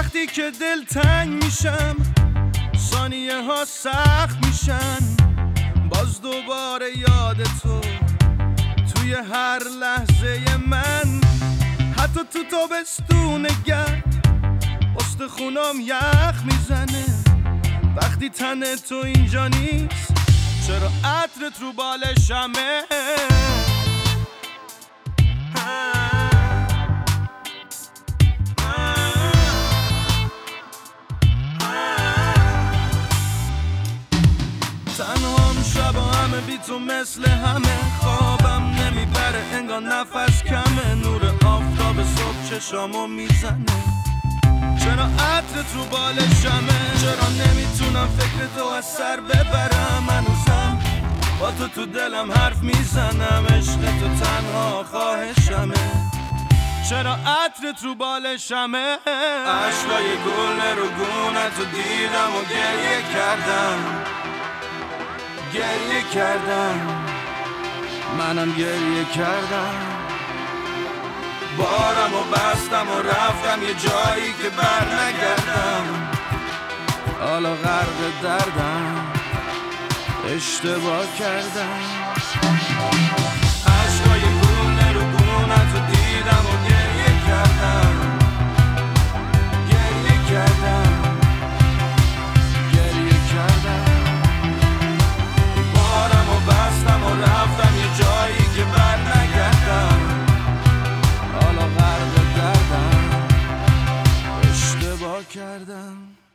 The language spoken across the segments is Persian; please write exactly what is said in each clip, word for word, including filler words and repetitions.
وقتی که دل تنگ میشم ثانیه ها سخت میشن، باز دوباره یاد تو توی هر لحظه من، حتی تو تابستون گرم استخونام یخ میزنه. وقتی تن تو اینجا نیست چرا عطرت رو بالشمه؟ تنهام شبا همه بی تو مثل همه، خوابم نمیبره انگار نفس کمه، نور آفتاب صبح چشامو میزنه. چرا عطرت رو بالشمه؟ چرا نمیتونم فکر تو از سر ببرم؟ هنوزم با تو تو دلم حرف میزنم، عشق تو تنها خواهشمه. چرا عطرت رو بالشمه؟ عشقای گل رو گونت رو دیدم و گریه کردم، گریه کردم، منم گریه کردم. بارم و بستم و رفتم یه جایی که بر نگردم، حالا غرق دردم، اشتباه کردم. عشقای گونه رو گونت رو دیدم و گریه کردم، گریه کردم، گریه کردم. بارم و بستم و رفتم یه جایی که بر نگردم، حالا غرق دردم، اشتباه کردم.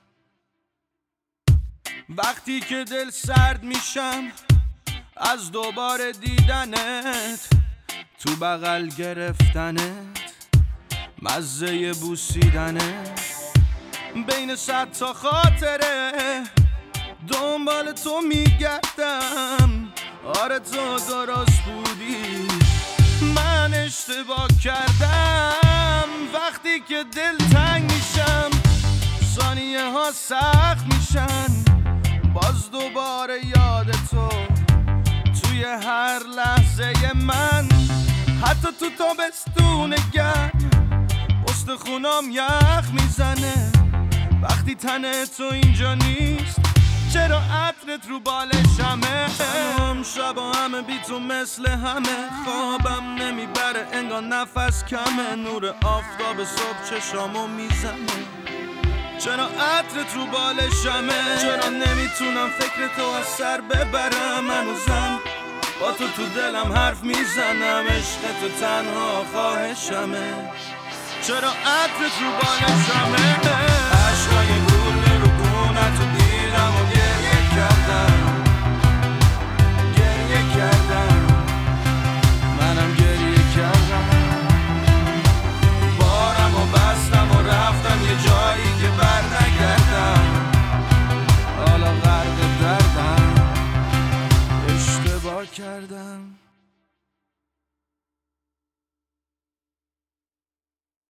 وقتی که دل سرد میشم از دوباره دیدنت، تو بغل گرفتنت، مزه بوسیدنت، بین صد تا خاطره دنبال تو میگردم. آره تو درست بودی، من اشتباه کردم. وقتی که دل تنگ میشم ثانیه ها سخت میشن، باز دوباره یاد تو توی هر لحظه من، حتی تو تابستون گرم استخونام یخ میزنه. وقتی تن تو اینجا نیست چرا عطرت رو بالشمه؟ تنهام شبا همه بی تو مثل همه، خوابم نمیبره انگار نفس کمه، نور آفتاب صبح چشامو میزنه. چرا عطرت رو بالشمه؟ چرا نمیتونم فکر تو از سر ببرم؟ هنوزم با تو تو دلم حرف میزنم، عشق تو تنها خواهشمه. چرا عطرت رو بالشمه؟ عشقای گونه رو گونت رو